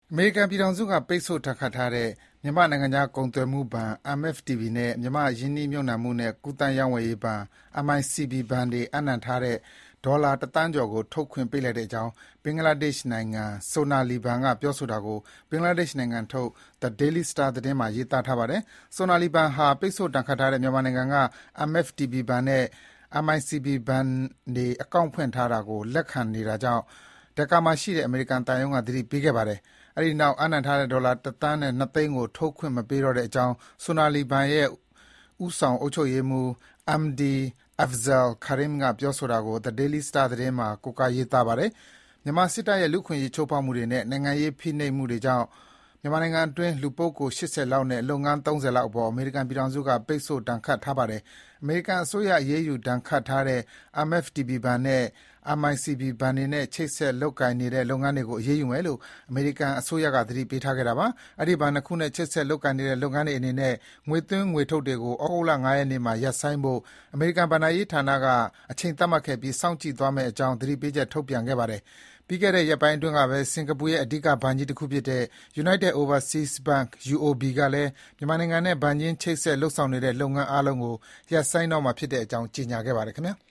အမေရိကန်ပြည်ထောင်စုကပိတ်ဆို့ဒဏ်ခတ်ထားတဲ့မြန်မာ့နိုင်ငံခြားကုန်သွယ်မှုဘဏ် MFTB နဲ့မြန်မာ့ရင်းနှီးမြှုပ်နှံမှုနဲ့ကူးသန်းရောင်းဝယ်ရေးဘဏ် MICB ဘဏ်တွေအပ်နှံထားတဲ့ဒေါ်လာ၁သန်းကျော်ကိုထုတ်ခွင့်ပေးလိုက်ကြောင်းဘင်္ဂလားဒေ့ရှ်နိုင်ငံ Sonali ဘဏ်ကပြောဆိုတာကိုဘင်္ဂလားဒေ့ရှ်နိုင်ငံထုတ် The Daily Star သတင်းမှာရေးသားထားပါတယ်။ Sonali ဘဏ်ဟာပိတ်ဆို့ဒဏ်ခတ်ထားတဲ့မြန်မာနိုင်ငံက MFTB ဘဏ်နဲ့ MICB ဘဏ်တွေအကောင့်ဖွင့်ထားတာကိုလက်ခံနေတာကြောင့် Dhaka မှာရှိတဲ့အမေရိကန်သံရုံးကသတိပေးခဲ့ပါတယ်။ အဲဒီနောက်အပ်နှံထားတဲ့ဒေါ်လာ၁သန်းနဲ့၂သိန်းကိုထုတ်ခွင့်မပေးတော့ကြောင်း Sonali ဘဏ်ရဲ့ဦးဆောင်အုပ်ချုပ်ရေးမှူး Md Afzal Karim ကပြောဆိုတာကို The Daily Star သတင်းမှာကိုးကားရေးသားပါတယ်။ မြန်မာစစ်တပ်ရဲ့လူ့အခွင့်အရေးချိုးဖောက်မှုတွေနဲ့နိုင်ငံရေးဖိနှိပ်မှုတွေကြောင့်မြန်မာနိုင်ငံအတွင်းလူပုဂ္ဂိုလ်၈၀လောက်နဲ့လုပ်ငန်း၃၀လောက်အပေါ်အမေရိကန်ပြည်ထောင်စုကပိတ်ဆို့ဒဏ်ခတ်ထားပါတယ်။ အမေရိကန်အစိုးရအရေးယူဒဏ်ခတ်ထားတဲ့ MFTB ဘဏ်နဲ့ MICB ဘဏ်တွေနဲ့ချိတ်ဆက်လုပ်ကိုင်နေတဲ့လုပ်ငန်းတွေကိုအရေးယူမယ်လို့အမေရိကန်အစိုးရကသတိပေးထားခဲ့တာပါ။ အဲဒီဘဏ်နှစ်ခုနဲ့ချိတ်ဆက်လုပ်ကိုင်နေတဲ့လုပ်ငန်းတွေအနေနဲ့ငွေသွင်းငွေထုတ်တွေကို သြဂုတ်လ ၅ ရက်နေ့မှာရပ်ဆိုင်းဖို့အမေရိကန်ဘဏ္ဍာရေးဌာနကအချိန်သတ်မှတ်ခဲ့ပြီးစောင့်ကြည့်သွားမယ့်အကြောင်းသတိပေးချက်ထုတ်ပြန်ခဲ့ပါတယ်။ ပြီးခဲ့တဲ့ရက်ပိုင်းအတွင်းကပဲစင်္ကာပူရဲ့အဓိကဘဏ်ကြီးတခုဖြစ်တဲ့ United Overseas Bank UOB ကလည်းမြန်မာနိုင်ငံနဲ့ဘဏ်ချင်းချိတ်ဆက်လုပ်ဆောင်နေတဲ့လုပ်ငန်းအားလုံးကိုရပ်ဆိုင်းတော့မှာဖြစ်ကြောင်းကြေညာခဲ့ပါတယ်ခင်ဗျာ။